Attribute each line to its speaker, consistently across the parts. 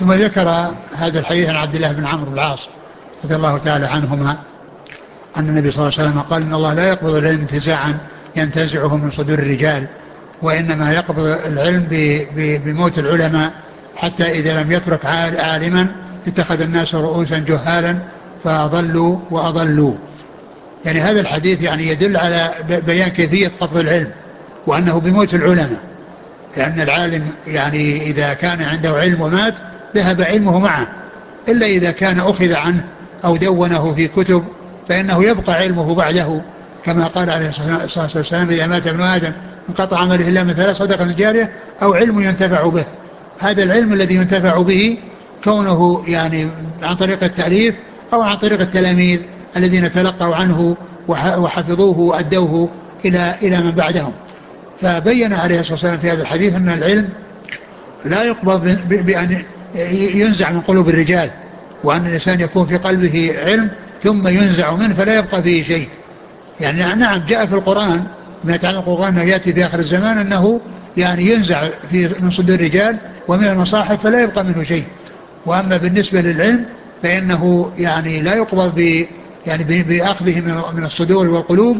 Speaker 1: ثم ذكر هذا الحديث عن عبد الله بن عمرو بن العاص رضي الله تعالى عنهما أن النبي صلى الله عليه وسلم قال إن الله لا يقبض العلم انتزاعا ينتزعه من صدور الرجال، وإنما يقبض العلم بموت العلماء، حتى إذا لم يترك عالما اتخذ الناس رؤوسا جهالا فأضلوا وأضلوا. يعني هذا الحديث يعني يدل على بيان كيفية قبض العلم، وأنه بموت العلماء، لأن العالم يعني إذا كان عنده علم ومات ذهب علمه معه، إلا إذا كان أخذ عنه أو دونه في كتب فإنه يبقى علمه بعده، كما قال عليه الصلاة والسلام إذا مات ابن آدم انقطع عمله إلا من ثلاث: صدقة جارية أو علم ينتفع به. هذا العلم الذي ينتفع به كونه يعني عن طريق التأليف أو عن طريق التلاميذ الذين تلقوا عنه وحفظوه وأدوه إلى من بعدهم. فبين عليه الصلاة والسلام في هذا الحديث أن العلم لا يقبض بأن ينزع من قلوب الرجال، وأن الإنسان يكون في قلبه علم ثم ينزع منه فلا يبقى فيه شيء. يعني نعم جاء في القرآن ما يتعلق القرآن أنه يأتي في آخر الزمان أنه يعني ينزع من صدور الرجال ومن المصاحف فلا يبقى منه شيء. وأما بالنسبة للعلم فإنه يعني لا يقبض يعني بأخذه من الصدور والقلوب،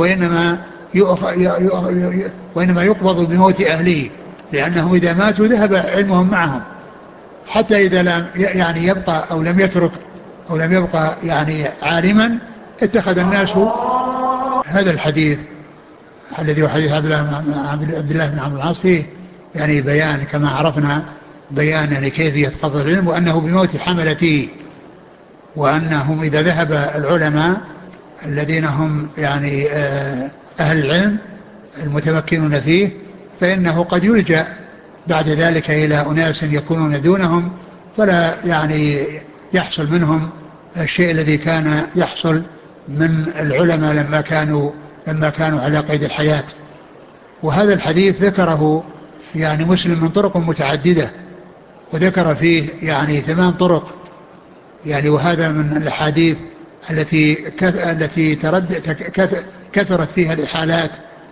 Speaker 1: وإنما يقبض بموت أهله، لأنهم إذا ماتوا ذهب علمهم معهم، حتى إذا لم يعني يبقى أو لم يترك أو لم يبقى يعني عالما اتخذ الناس. هذا الحديث الذي هو حديث عبد الله بن عمرو العاص فيه يعني بيان كما عرفنا، بيان يعني كيفية قبض العلم، وأنه بموت حملته، وأنهم إذا ذهب العلماء الذين هم يعني أهل العلم المتمكنون فيه فإنه قد يلجأ بعد ذلك إلى أناس يكونون دونهم، فلا يعني يحصل منهم الشيء الذي كان يحصل من العلماء لما كانوا على قيد الحياة. وهذا الحديث ذكره يعني مسلم من طرق متعددة، وذكر فيه يعني 8 طرق يعني، وهذا من الأحاديث التي كثرت فيها الإحالات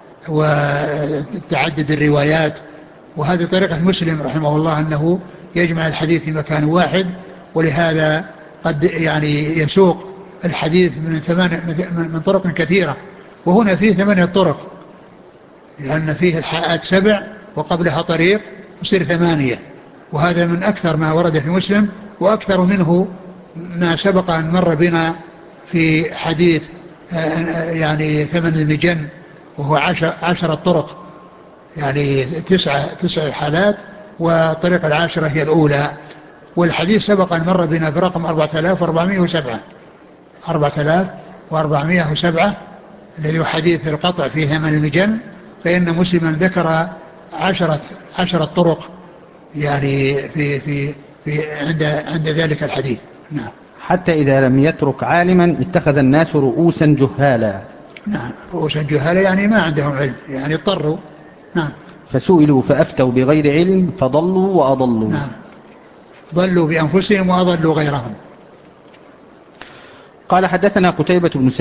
Speaker 1: وتعدد الروايات. وهذه طريقة مسلم رحمه الله أنه يجمع الحديث في مكان واحد، ولهذا قد يعني يسوق الحديث من طرق كثيرة، وهنا فيه 8 طرق، لأن فيه الحاءات 7 وقبلها طريق يصير 8، وهذا من أكثر ما ورد في مسلم، وأكثر منه ما سبق أن مر بنا في حديث يعني 8 المجن، وهو 10 طرق، يعني 9 حالات، وطريق 10 هي الأولى. والحديث سبق أن مر بنا برقم 4407 الذي هو حديث القطع في 8 المجن، فإن مسلما ذكر 10 طرق يعني عند ذلك الحديث. نعم.
Speaker 2: حتى إذا لم يترك عالما اتخذ الناس رؤوسا جهالا.
Speaker 1: نعم، رؤوسا جهالا يعني ما عندهم علم، يعني اضطروا. نعم.
Speaker 2: فسئلوا فأفتوا بغير علم فضلوا وأضلوا.
Speaker 1: نعم، ضلوا بأنفسهم وأضلوا غيرهم.
Speaker 2: قال حدثنا قتيبة بن